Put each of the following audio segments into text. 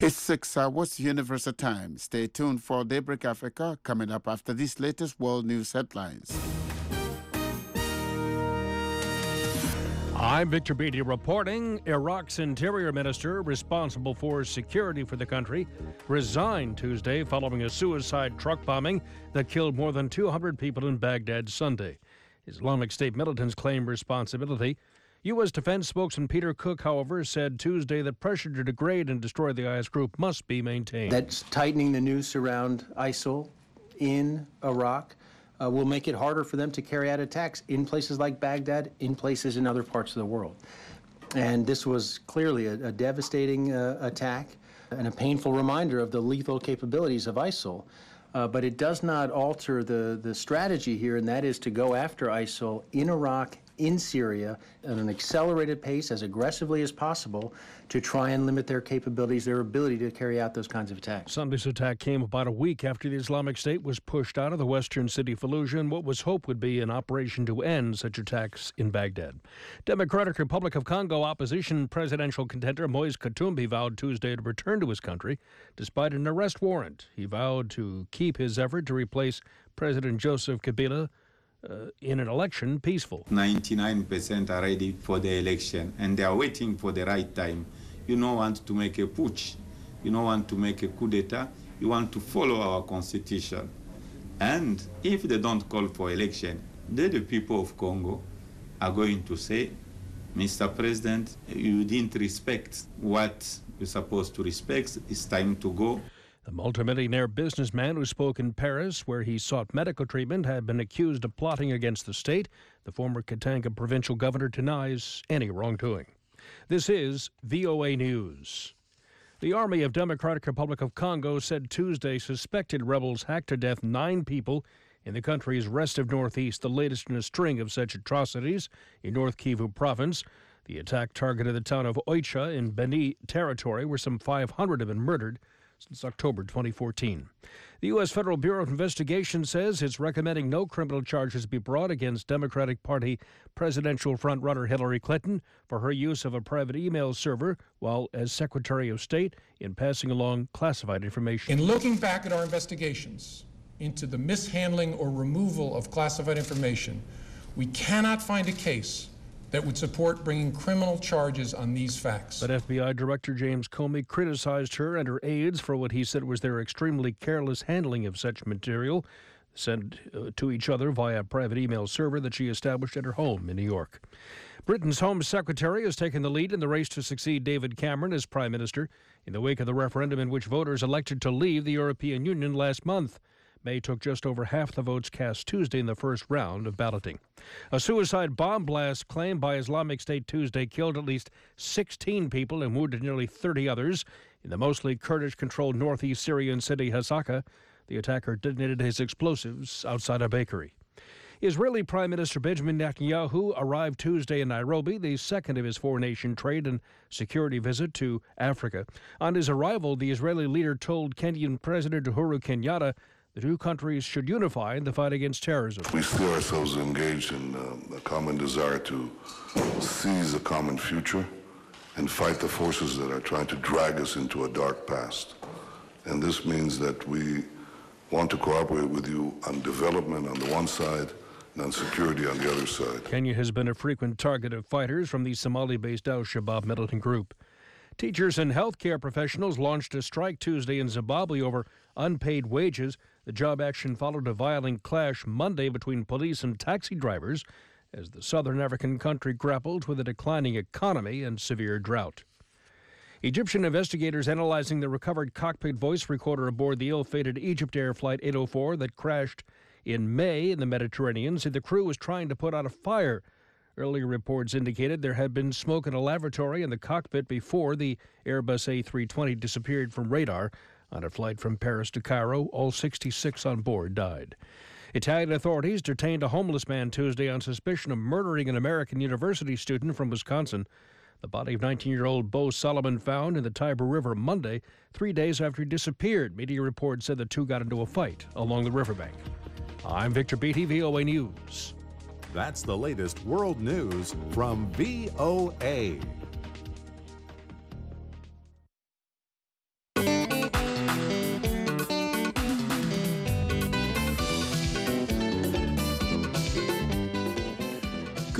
It's 6 hours Universal Time. Stay tuned for Daybreak Africa coming up after these latest world news headlines. I'm Victor Beatty reporting. Iraq's interior minister, responsible for security for the country, resigned Tuesday following a suicide truck bombing that killed more than 200 people in Baghdad Sunday. Islamic State militants claim responsibility. U.S. Defense spokesman Peter Cook, however, said Tuesday that pressure to degrade and destroy the IS group must be maintained. That's tightening the noose around ISIL in Iraq. Will make it harder for them to carry out attacks in places like Baghdad, in places in other parts of the world. And this was clearly a devastating attack and a painful reminder of the lethal capabilities of ISIL. But it does not alter the strategy here, and that is to go after ISIL in Iraq, in Syria, at an accelerated pace, as aggressively as possible, to try and limit their capabilities, their ability to carry out those kinds of attacks. Sunday's attack came about a week after the Islamic State was pushed out of the western city Fallujah in what was hoped would be an operation to end such attacks in Baghdad. Democratic Republic of Congo opposition presidential contender Moise Katumbi vowed Tuesday to return to his country despite an arrest warrant. He vowed to keep his effort to replace President Joseph Kabila in an election peaceful. 99% are ready for the election and they are waiting for the right time. You don't want to make a putsch. You don't want to make a coup d'etat. You want to follow our constitution. And if they don't call for election, then the people of Congo are going to say, Mr. President, you didn't respect what you're supposed to respect. It's time to go. The multimillionaire businessman who spoke in Paris, where he sought medical treatment, had been accused of plotting against the state. The former Katanga provincial governor denies any wrongdoing. This is VOA News. The Army of Democratic Republic of Congo said Tuesday suspected rebels hacked to death 9 people in the country's restive northeast, the latest in a string of such atrocities in North Kivu province. The attack targeted the town of Oicha in Beni territory, where some 500 have been murdered since October 2014. The U.S. Federal Bureau of Investigation says it's recommending no criminal charges be brought against Democratic Party presidential frontrunner Hillary Clinton for her use of a private email server while as Secretary of State in passing along classified information. In looking back at our investigations into the mishandling or removal of classified information, we cannot find a case that would support bringing criminal charges on these facts. But FBI Director James Comey criticized her and her aides for what he said was their extremely careless handling of such material sent to each other via a private email server that she established at her home in New York. Britain's Home Secretary has taken the lead in the race to succeed David Cameron as Prime Minister in the wake of the referendum in which voters elected to leave the European Union last month. May took just over half the votes cast Tuesday in the first round of balloting. A suicide bomb blast claimed by Islamic State Tuesday killed at least 16 people and wounded nearly 30 others in the mostly Kurdish-controlled northeast Syrian city Hasaka. The attacker detonated his explosives outside a bakery. Israeli Prime Minister Benjamin Netanyahu arrived Tuesday in Nairobi, the second of his four-nation trade and security visit to Africa. On his arrival, the Israeli leader told Kenyan President Uhuru Kenyatta the two countries should unify in the fight against terrorism. We see ourselves engaged in a common desire to seize a common future and fight the forces that are trying to drag us into a dark past. And this means that we want to cooperate with you on development on the one side and on security on the other side. Kenya has been a frequent target of fighters from the Somali-based al-Shabaab militant group. Teachers and healthcare professionals launched a strike Tuesday in Zimbabwe over unpaid wages. The job action followed a violent clash Monday between police and taxi drivers as the southern African country grappled with a declining economy and severe drought. Egyptian investigators analyzing the recovered cockpit voice recorder aboard the ill-fated Egypt Air Flight 804 that crashed in May in the Mediterranean said the crew was trying to put out a fire. Earlier reports indicated there had been smoke in a lavatory in the cockpit before the Airbus A320 disappeared from radar. On a flight from Paris to Cairo, all 66 on board died. Italian authorities detained a homeless man Tuesday on suspicion of murdering an American university student from Wisconsin. The body of 19-year-old Bo Solomon found in the Tiber River Monday, 3 days after he disappeared. Media reports said the two got into a fight along the riverbank. I'm Victor Beatty, VOA News. That's the latest world news from VOA.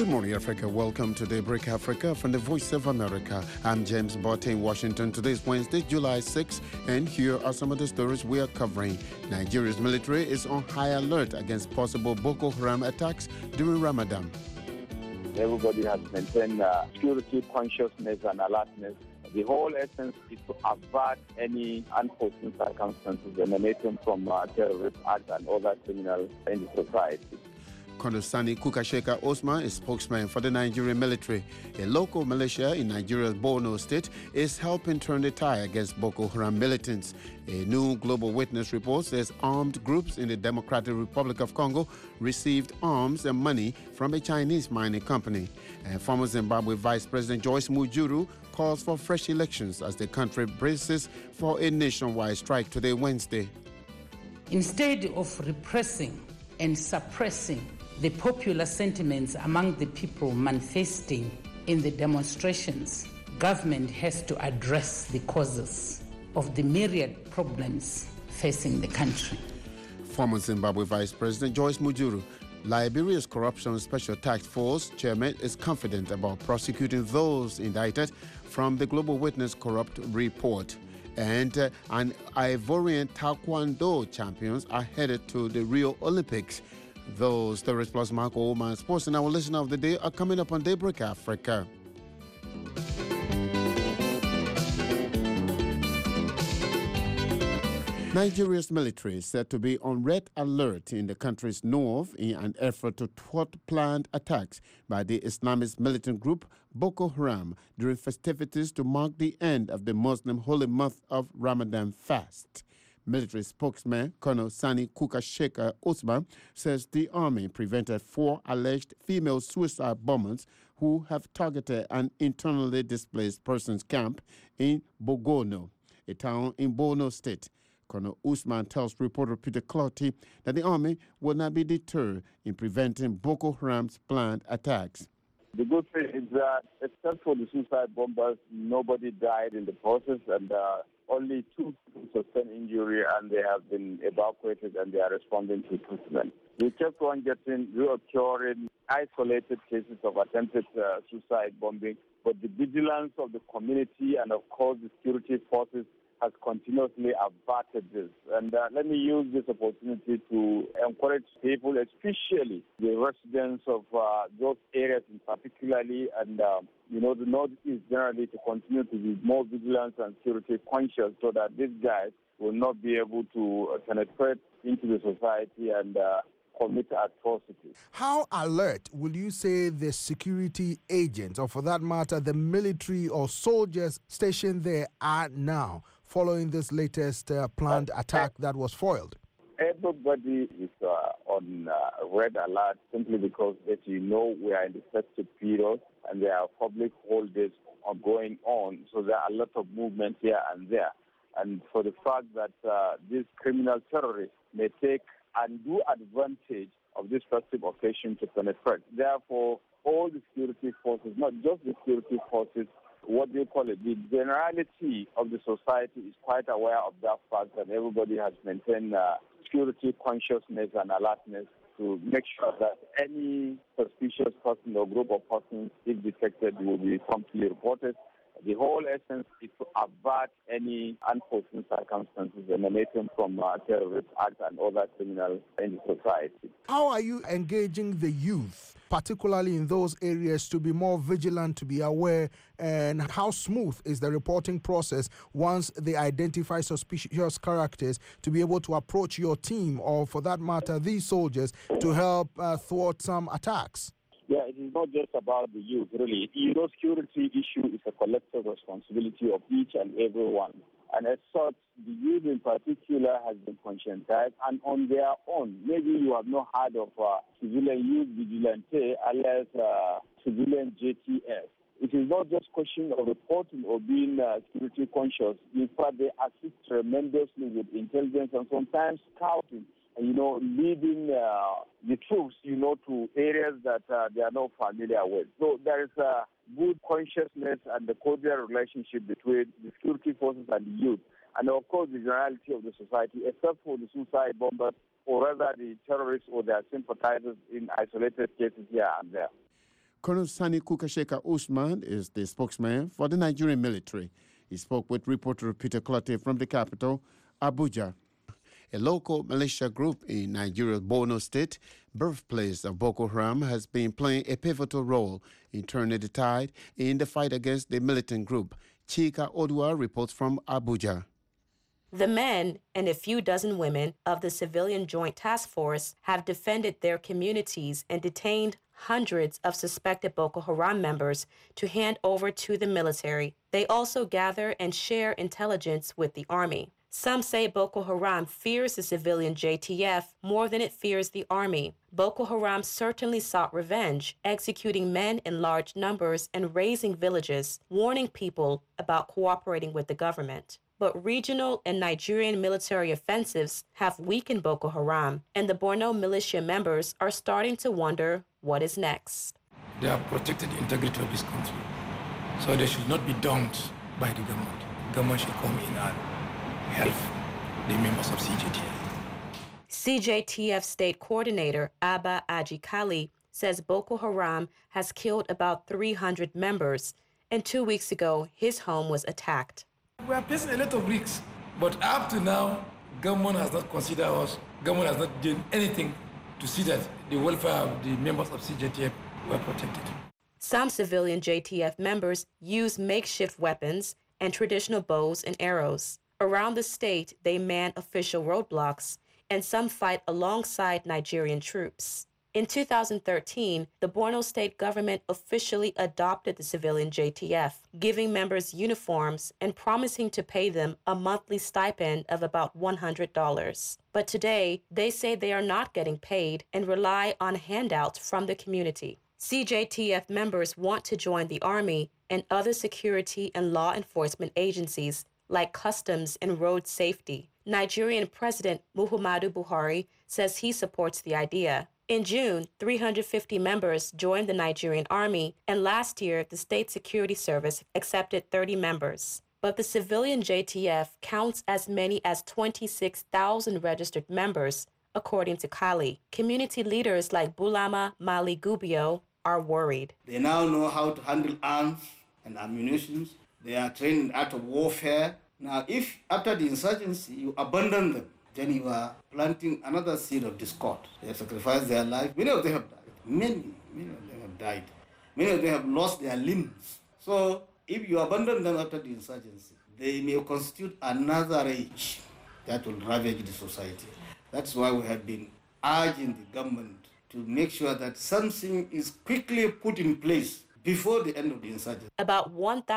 Good morning, Africa. Welcome to Daybreak Africa from the Voice of America. I'm James Botte in Washington. Today's Wednesday, July 6, and here are some of the stories we are covering. Nigeria's military is on high alert against possible Boko Haram attacks during Ramadan. Everybody has maintained security consciousness and alertness. The whole essence is to avert any unforeseen circumstances emanating from terrorist acts and other criminals in the society. Colonel Sani Kukasheka Osman is spokesman for the Nigerian military. A local militia in Nigeria's Borno state is helping turn the tide against Boko Haram militants. A new Global Witness report says armed groups in the Democratic Republic of Congo received arms and money from a Chinese mining company. And former Zimbabwe Vice President Joyce Mujuru calls for fresh elections as the country braces for a nationwide strike today, Wednesday. Instead of repressing and suppressing the popular sentiments among the people manifesting in the demonstrations, government has to address the causes of the myriad problems facing the country. Former Zimbabwe Vice President Joyce Mujuru, Liberia's Corruption Special Task Force chairman, is confident about prosecuting those indicted from the Global Witness corrupt report. And an Ivorian Taekwondo champions are headed to the Rio Olympics. Those stories plus Marco Oman Sports and our listener of the day are coming up on Daybreak Africa. Nigeria's military is said to be on red alert in the country's north in an effort to thwart planned attacks by the Islamist militant group Boko Haram during festivities to mark the end of the Muslim holy month of Ramadan fast. Military spokesman Colonel Sani Kukasheka Osman says the army prevented 4 alleged female suicide bombers who have targeted an internally displaced persons camp in Bogono, a town in Borno State. Colonel Usman tells reporter Peter Clotty that the army will not be deterred in preventing Boko Haram's planned attacks. The good thing is that, except for the suicide bombers, nobody died in the process, and only 2 people sustained injury, and they have been evacuated, and they are responding to treatment. We kept on getting reoccurring isolated cases of attempted suicide bombing, but the vigilance of the community and, of course, the security forces has continuously averted this. And let me use this opportunity to encourage people, especially the residents of those areas in particularly, and the Northeast generally, to continue to be more vigilant and security conscious so that these guys will not be able to penetrate into the society and commit atrocities. How alert will you say the security agents, or for that matter, the military or soldiers stationed there are now, following this latest planned attack that was foiled? Everybody is on red alert simply because, as you know, we are in the festive period and there are public holidays going on. So there are a lot of movement here and there. And for the fact that these criminal terrorists may take undue advantage of this festive occasion to penetrate. Therefore, all the security forces, not just the security forces, what do you call it? The generality of the society is quite aware of that fact, and everybody has maintained security consciousness and alertness to make sure that any suspicious person or group of persons, if detected, will be promptly reported. The whole essence is to avert any unforeseen circumstances emanating from terrorist acts and other criminals in the society. How are you engaging the youth, particularly in those areas, to be more vigilant, to be aware, and how smooth is the reporting process once they identify suspicious characters to be able to approach your team, or for that matter, these soldiers, to help thwart some attacks? Yeah, it is not just about the youth, really. Security issue is a collective responsibility of each and every one. And as such, the youth in particular has been conscientized, and on their own, maybe you have not heard of civilian youth vigilante, alias civilian JTS. It is not just question of reporting or being security conscious. In fact, they assist tremendously with intelligence and sometimes scouting, and, leading the troops, to areas that they are not familiar with. So there is a good consciousness and a cordial relationship between the security forces and the youth, and of course the generality of the society, except for the suicide bombers, or rather the terrorists or their sympathizers in isolated cases here and there. Colonel Sani Kukasheka Usman is the spokesman for the Nigerian military. He spoke with reporter Peter Clottey from the capital, Abuja. A local militia group in Nigeria's Borno State, birthplace of Boko Haram, has been playing a pivotal role in turning the tide in the fight against the militant group. Chika Odua reports from Abuja. The men and a few dozen women of the Civilian Joint Task Force have defended their communities and detained hundreds of suspected Boko Haram members to hand over to the military. They also gather and share intelligence with the army. Some say Boko Haram fears the civilian JTF more than it fears the army. Boko Haram certainly sought revenge, executing men in large numbers and razing villages, warning people about cooperating with the government. But regional and Nigerian military offensives have weakened Boko Haram, and the Borno militia members are starting to wonder what is next. They have protected the integrity of this country, so they should not be daunted by the government. The government should come in and help the members of CJTF. CJTF State Coordinator Abba Ajikali says Boko Haram has killed about 300 members, and 2 weeks ago, his home was attacked. We are facing a lot of risks, but up to now, government has not considered us. Government has not done anything to see that the welfare of the members of CJTF were protected. Some civilian JTF members use makeshift weapons and traditional bows and arrows. Around the state, they man official roadblocks, and some fight alongside Nigerian troops. In 2013, the Borno state government officially adopted the civilian JTF, giving members uniforms and promising to pay them a monthly stipend of about $100. But today, they say they are not getting paid and rely on handouts from the community. CJTF members want to join the Army and other security and law enforcement agencies like Customs and Road Safety. Nigerian President Muhammadu Buhari says he supports the idea. In June, 350 members joined the Nigerian Army, and last year, the State Security Service accepted 30 members. But the civilian JTF counts as many as 26,000 registered members, according to Kali. Community leaders like Bulama Mali Gubio are worried. They now know how to handle arms and ammunition. They are trained in the art of warfare. Now, if after the insurgency you abandon them, then you are planting another seed of discord. They have sacrificed their life. Many of them have died. Many of them have died. Many of them have lost their limbs. So if you abandon them after the insurgency, they may constitute another rage that will ravage the society. That's why we have been urging the government to make sure that something is quickly put in place before the end of the insurgency. About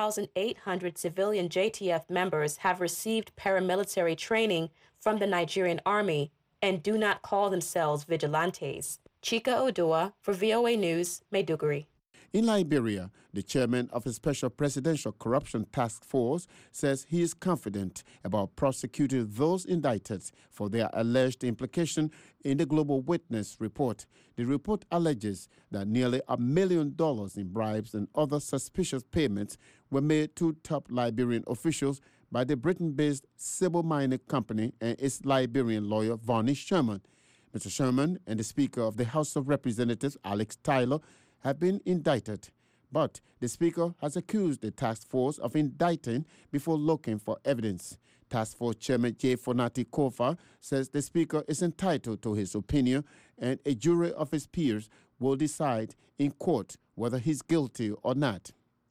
1,800 civilian JTF members have received paramilitary training from the Nigerian Army and do not call themselves vigilantes. Chika Odua for VOA News, Maiduguri. In Liberia, the chairman of a special presidential corruption task force says he is confident about prosecuting those indicted for their alleged implication in the Global Witness report. The report alleges that nearly $1 million in bribes and other suspicious payments were made to top Liberian officials by the Britain-based Civil Mining Company and its Liberian lawyer, Vonnie Sherman. Mr. Sherman and the Speaker of the House of Representatives, Alex Tyler, have been indicted. But the Speaker has accused the task force of indicting before looking for evidence. Task Force Chairman J. Fonati Kofa says the Speaker is entitled to his opinion and a jury of his peers will decide in court whether he's guilty or not.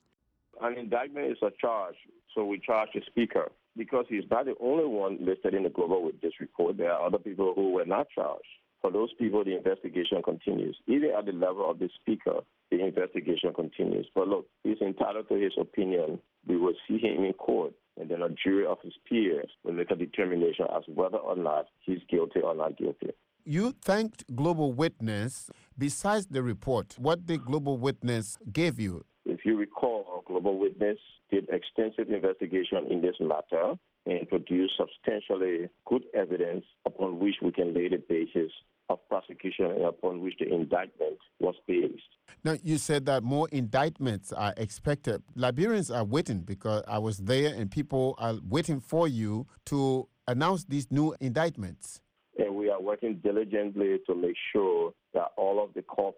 An indictment is a charge, so we charge the Speaker because he's not the only one listed in the Global Witness report. There are other people who were not charged. For those people, the investigation continues. Even at the level of the Speaker, the investigation continues. But look, he's entitled to his opinion. We will see him in court, and then a jury of his peers will make a determination as whether or not he's guilty or not guilty. You thanked Global Witness. Besides the report, what did Global Witness give you? If you recall, Global Witness did extensive investigation in this matter and produced substantially good evidence upon which we can lay the basis of prosecution and upon which the indictment was based. Now, you said that more indictments are expected. Liberians are waiting because I was there and people are waiting for you to announce these new indictments. And we are working diligently to make sure that all of the culprits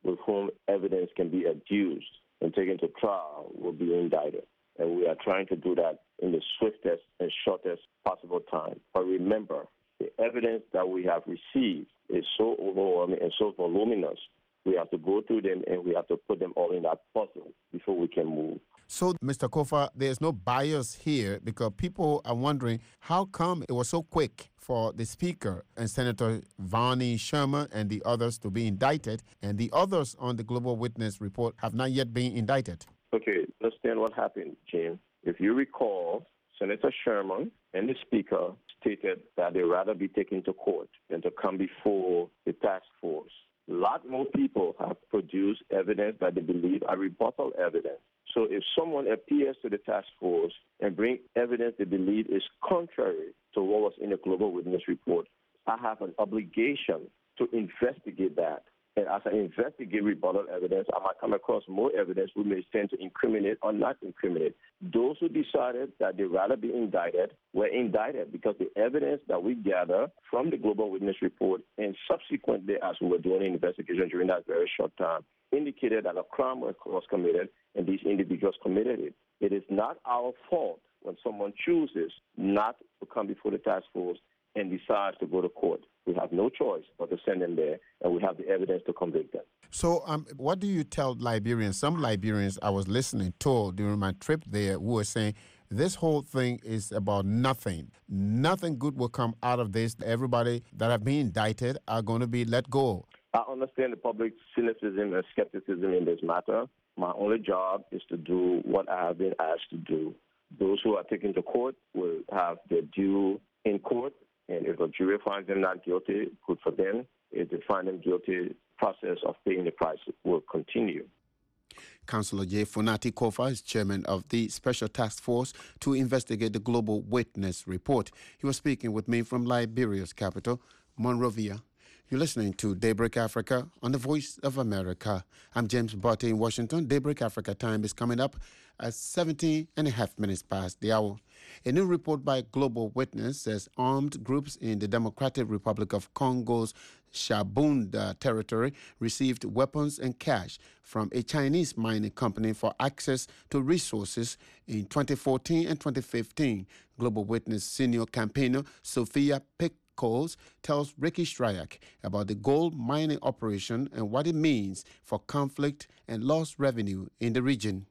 with whom evidence can be adduced and taken to trial will be indicted. And we are trying to do that in the swiftest and shortest possible time. But remember, the evidence that we have received is so overwhelming and so voluminous. We have to go through them and we have to put them all in that puzzle before we can move. So, Mr. Kofa, there's no bias here because people are wondering how come it was so quick for the Speaker and Senator Varney Sherman and the others to be indicted, and the others on the Global Witness report have not yet been indicted. Okay, understand what happened, Jim. If you recall, Senator Sherman and the Speaker stated that they'd rather be taken to court than to come before the task force. A lot more people have produced evidence that they believe are rebuttal evidence. So if someone appears to the task force and brings evidence they believe is contrary to what was in the Global Witness report, I have an obligation to investigate that. And as I investigate rebuttal evidence, I might come across more evidence we may tend to incriminate or not incriminate. Those who decided that they'd rather be indicted were indicted because the evidence that we gather from the Global Witness report and subsequently as we were doing an investigation during that very short time indicated that a crime was committed and these individuals committed it. It is not our fault when someone chooses not to come before the task force and decides to go to court. We have no choice but to send them there, and we have the evidence to convict them. So what do you tell Liberians? Some Liberians I was listening to during my trip there who were saying this whole thing is about nothing. Nothing good will come out of this. Everybody that have been indicted are going to be let go. I understand the public cynicism and skepticism in this matter. My only job is to do what I have been asked to do. Those who are taken to court will have their due in court. And if a jury finds them not guilty, good for them. If they find them guilty, process of paying the price will continue. Councillor J. Funati Kofa is chairman of the Special Task Force to investigate the Global Witness report. He was speaking with me from Liberia's capital, Monrovia. You're listening to Daybreak Africa on the Voice of America. I'm James Botte in Washington. Daybreak Africa time is coming up at 17.5 minutes past the hour. A new report by Global Witness says armed groups in the Democratic Republic of Congo's Shabunda territory received weapons and cash from a Chinese mining company for access to resources in 2014 and 2015. Global Witness senior campaigner Sophia Pickles tells Ricky Stryak about the gold mining operation and what it means for conflict and lost revenue in the region.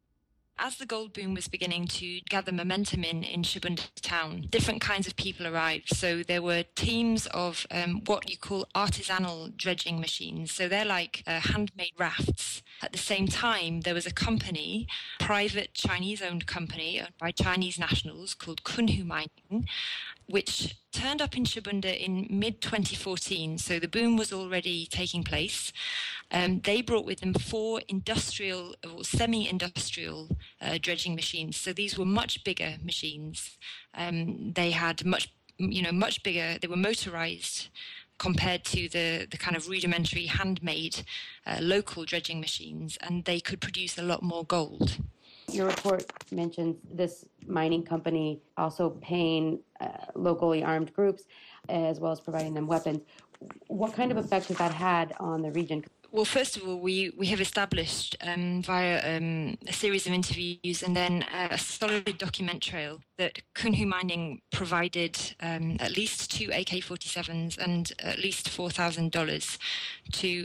As the gold boom was beginning to gather momentum in Shabunda town, different kinds of people arrived. So there were teams of what you call artisanal dredging machines. So they're like handmade rafts. At the same time, there was a company, private Chinese-owned company owned by Chinese nationals called Kunhu Mining, which turned up in Shabunda in mid-2014. So the boom was already taking place. They brought with them 4 industrial or semi-industrial dredging machines. So these were much bigger machines. They had much bigger. They were motorized compared to the kind of rudimentary handmade local dredging machines, and they could produce a lot more gold. Your report mentions this mining company also paying locally armed groups as well as providing them weapons. What kind of effect has that had on the region? Well, first of all, we have established via a series of interviews and then a solid document trail that Kunhu Mining provided at least 2 AK-47s and at least $4,000 to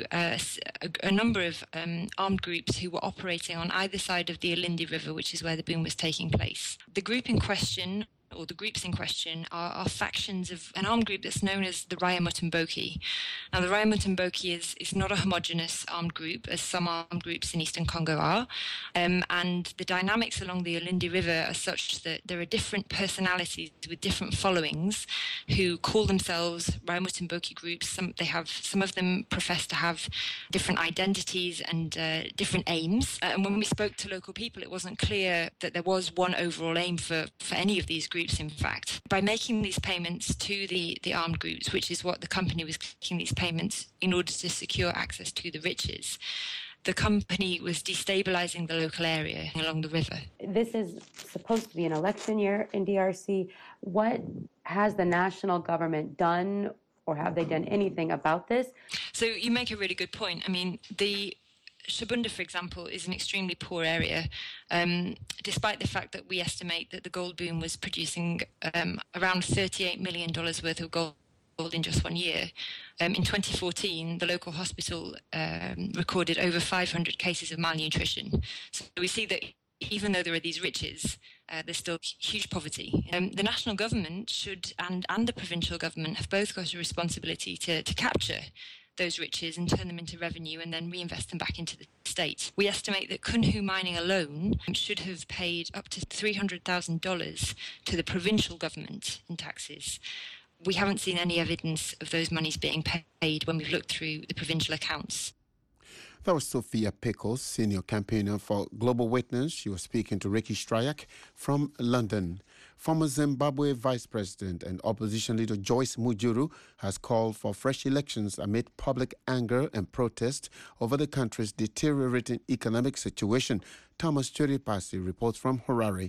a number of armed groups who were operating on either side of the Alindi River, which is where the boom was taking place. The group in question, or the groups in question, are factions of an armed group that's known as the Raya Mutomboki. Now, the Raya Mutomboki is not a homogenous armed group, as some armed groups in Eastern Congo are, and the dynamics along the Alindi River are such that there are different personalities with different followings who call themselves Raya Mutomboki groups. Some of them profess to have different identities and different aims. And when we spoke to local people, it wasn't clear that there was one overall aim for any of these groups, in fact. By making these payments to the armed groups, which is what the company was making these payments in order to secure access to the riches, the company was destabilizing the local area along the river. This is supposed to be an election year in DRC. What has the national government done, or have they done anything about this? So you make a really good point. I mean, the Shabunda, for example, is an extremely poor area, despite the fact that we estimate that the gold boom was producing around $38 million worth of gold in just 1 year. In 2014, the local hospital recorded over 500 cases of malnutrition. So we see that even though there are these riches, there's still huge poverty. The national government should, and the provincial government, have both got a responsibility to capture those riches and turn them into revenue and then reinvest them back into the state. We estimate that Kunhu Mining alone should have paid up to $300,000 to the provincial government in taxes. We haven't seen any evidence of those monies being paid when we've looked through the provincial accounts. That was Sophia Pickles, senior campaigner for Global Witness. She was speaking to Ricky Stryak from London. Former Zimbabwe Vice President and opposition leader Joyce Mujuru has called for fresh elections amid public anger and protest over the country's deteriorating economic situation. Thomas Chiripasi reports from Harare.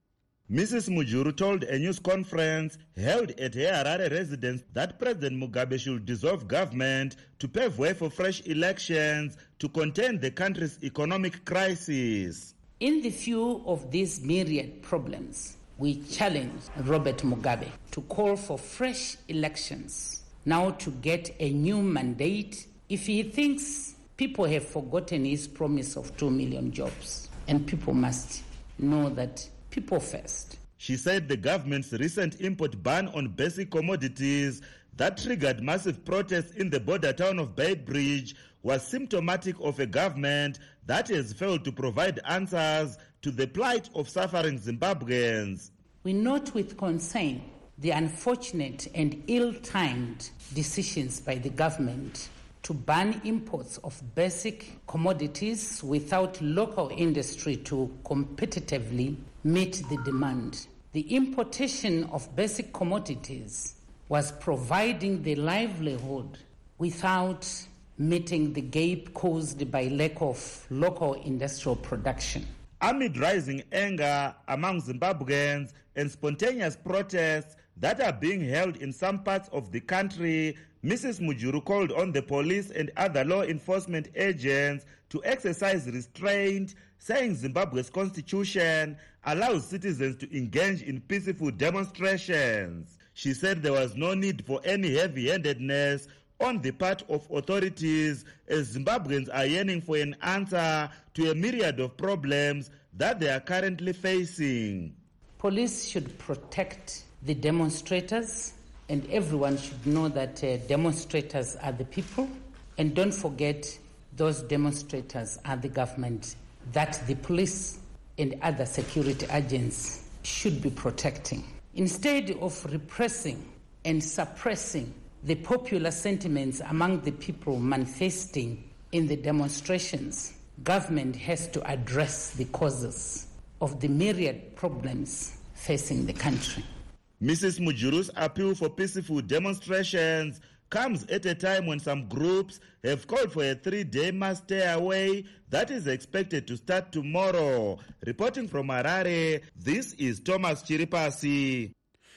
Mrs. Mujuru told a news conference held at her Harare residence that President Mugabe should dissolve government to pave way for fresh elections to contain the country's economic crisis. In the view of these myriad problems, we challenge Robert Mugabe to call for fresh elections, now to get a new mandate if he thinks people have forgotten his promise of 2 million jobs. And people must know that people first. She said the government's recent import ban on basic commodities that triggered massive protests in the border town of Beitbridge was symptomatic of a government that has failed to provide answers to the plight of suffering Zimbabweans. We note with concern the unfortunate and ill-timed decisions by the government to ban imports of basic commodities without local industry to competitively meet the demand. The importation of basic commodities was providing the livelihood without meeting the gap caused by lack of local industrial production. Amid rising anger among Zimbabweans and spontaneous protests that are being held in some parts of the country, Mrs. Mujuru called on the police and other law enforcement agents to exercise restraint, saying Zimbabwe's constitution allows citizens to engage in peaceful demonstrations. She said there was no need for any heavy-handedness on the part of authorities as Zimbabweans are yearning for an answer to a myriad of problems that they are currently facing. Police should protect the demonstrators, and everyone should know that demonstrators are the people. And don't forget, those demonstrators are the government that the police and other security agents should be protecting. Instead of repressing and suppressing the popular sentiments among the people manifesting in the demonstrations, government has to address the causes of the myriad problems facing the country. Mrs. Mujuru's appeal for peaceful demonstrations comes at a time when some groups have called for a 3-day mass stay away that is expected to start tomorrow. Reporting from Harare, this is Thomas Chiripasi.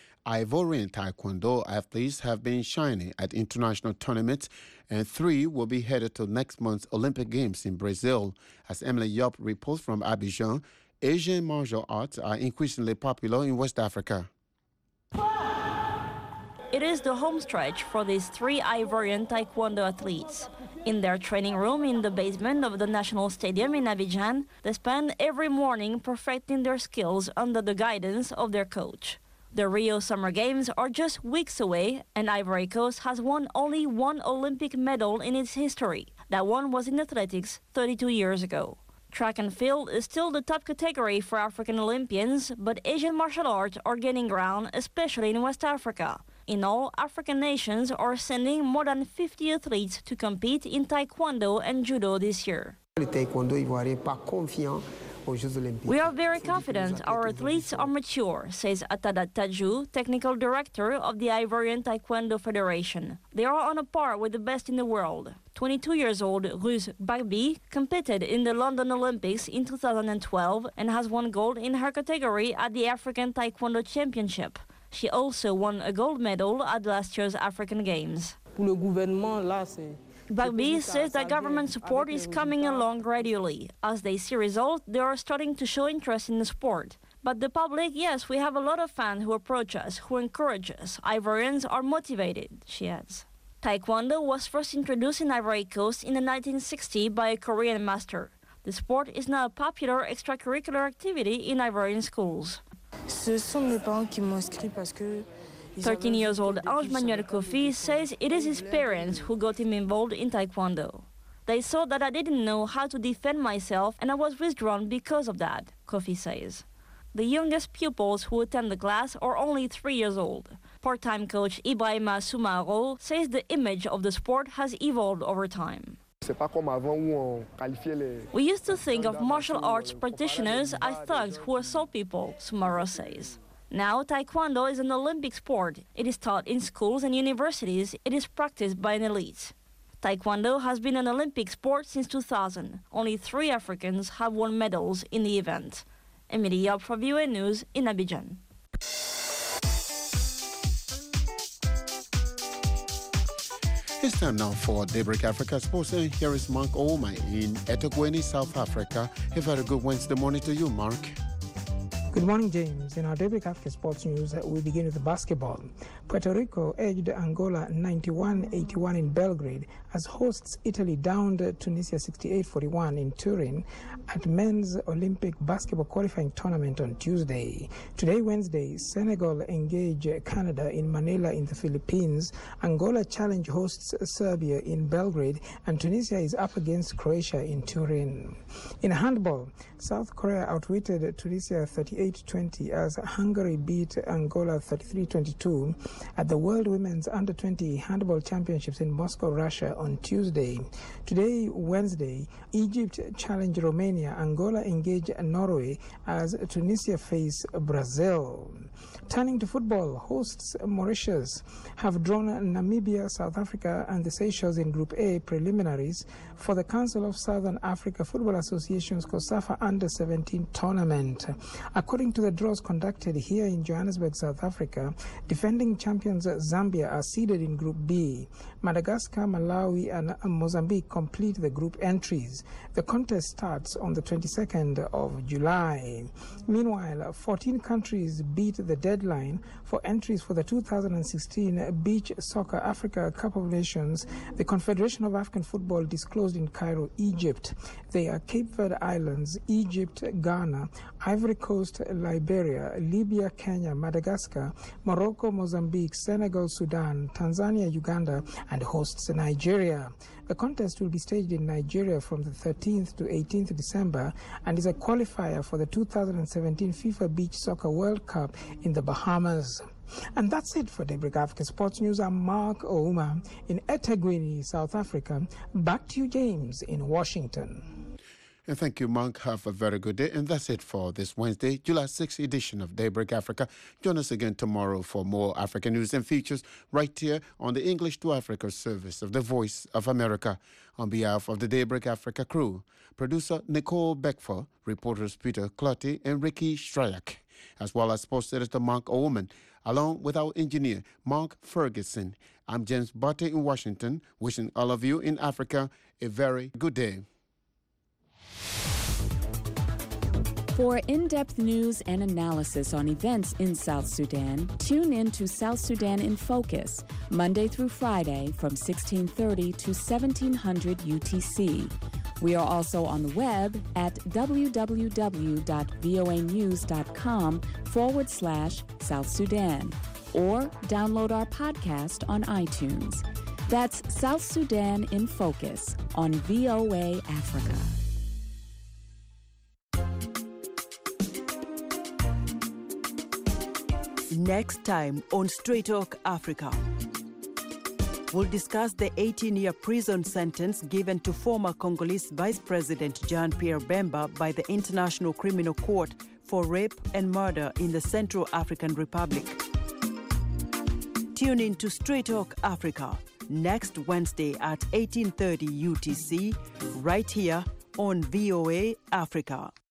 Ivorian Taekwondo athletes have been shining at international tournaments, and 3 will be headed to next month's Olympic Games in Brazil. As Emily Yop reports from Abidjan, Asian martial arts are increasingly popular in West Africa. It is the home stretch for these 3 Ivorian Taekwondo athletes. In their training room in the basement of the National Stadium in Abidjan, they spend every morning perfecting their skills under the guidance of their coach. The Rio Summer Games are just weeks away, and Ivory Coast has won only 1 Olympic medal in its history. That one was in athletics 32 years ago. Track and field is still the top category for African Olympians, but Asian martial arts are gaining ground, especially in West Africa. In all, African nations are sending more than 50 athletes to compete in Taekwondo and Judo this year. We are very confident our athletes are mature, says Atada Taju, technical director of the Ivorian Taekwondo Federation. They are on a par with the best in the world. 22 years old Ruth Barbi competed in the London Olympics in 2012 and has won gold in her category at the African Taekwondo Championship. She also won a gold medal at last year's African Games. Bagby says that government support is coming along gradually. As they see results, they are starting to show interest in the sport. But the public, yes, we have a lot of fans who approach us, who encourage us. Ivorians are motivated, she adds. Taekwondo was first introduced in Ivory Coast in the 1960s by a Korean master. The sport is now a popular extracurricular activity in Ivorian schools. 13 years old Ange Manuel Kofi says it is his parents who got him involved in Taekwondo. They saw that I didn't know how to defend myself and I was withdrawn because of that, Kofi says. The youngest pupils who attend the class are only 3 years old. Part-time coach Ibrahima Soumaro says the image of the sport has evolved over time. We used to think of martial arts practitioners as thugs who assault people, Soumaro says. Now, Taekwondo is an Olympic sport. It is taught in schools and universities. It is practiced by an elite. Taekwondo has been an Olympic sport since 2000. Only 3 Africans have won medals in the event. Emily Yap for VOA News in Abidjan. It's time now for Daybreak Africa Sports. And here is Mark Ouma in eThekwini, South Africa. A very good Wednesday morning to you, Mark. Good morning, James. In our Daybreak Africa Sports News, we begin with basketball. Puerto Rico edged Angola 91-81 in Belgrade as hosts Italy downed Tunisia 68-41 in Turin at men's Olympic basketball qualifying tournament on Tuesday. Today, Wednesday, Senegal engage Canada in Manila in the Philippines. Angola challenge hosts Serbia in Belgrade, and Tunisia is up against Croatia in Turin. In handball, South Korea outwitted Tunisia 38-20 as Hungary beat Angola 33-22 at the World Women's Under-20 Handball Championships in Moscow, Russia on Tuesday. Today, Wednesday, Egypt challenged Romania, Angola engage Norway as Tunisia face Brazil. Turning to football, hosts Mauritius have drawn Namibia, South Africa and the Seychelles in Group A preliminaries for the Council of Southern Africa Football Association's COSAFA Under-17 tournament. According to the draws conducted here in Johannesburg, South Africa, defending champions Zambia are seeded in Group B. Madagascar, Malawi and Mozambique complete the group entries. The contest starts on the 22nd of July. Meanwhile, 14 countries beat the deadline for entries for the 2016 Beach Soccer Africa Cup of Nations. The Confederation of African Football disclosed in Cairo, Egypt. They are Cape Verde Islands, Egypt, Ghana, Ivory Coast, Liberia, Libya, Kenya, Madagascar, Morocco, Mozambique, Senegal, Sudan, Tanzania, Uganda, and hosts Nigeria. The contest will be staged in Nigeria from the 13th to 18th December and is a qualifier for the 2017 FIFA Beach Soccer World Cup in the Bahamas. And that's it for Daybreak Africa Sports News. I'm Mark Ouma in eThekwini, South Africa. Back to you, James, in Washington. And thank you, Mark. Have a very good day. And that's it for this Wednesday, July 6th edition of Daybreak Africa. Join us again tomorrow for more African news and features right here on the English to Africa service of the Voice of America. On behalf of the Daybreak Africa crew, producer Nicole Beckford, reporters Peter Clotty and Ricky Stryak, as well as sports editor Mark Oman, along with our engineer Mark Ferguson. I'm James Butter in Washington, wishing all of you in Africa a very good day. For in-depth news and analysis on events in South Sudan, tune in to South Sudan in Focus, Monday through Friday from 1630 to 1700 UTC. We are also on the web at www.voanews.com/South Sudan, or download our podcast on iTunes. That's South Sudan in Focus on VOA Africa. Next time on Straight Talk Africa, we'll discuss the 18-year prison sentence given to former Congolese Vice President Jean-Pierre Bemba by the International Criminal Court for rape and murder in the Central African Republic. Tune in to Straight Talk Africa next Wednesday at 1830 UTC, right here on VOA Africa.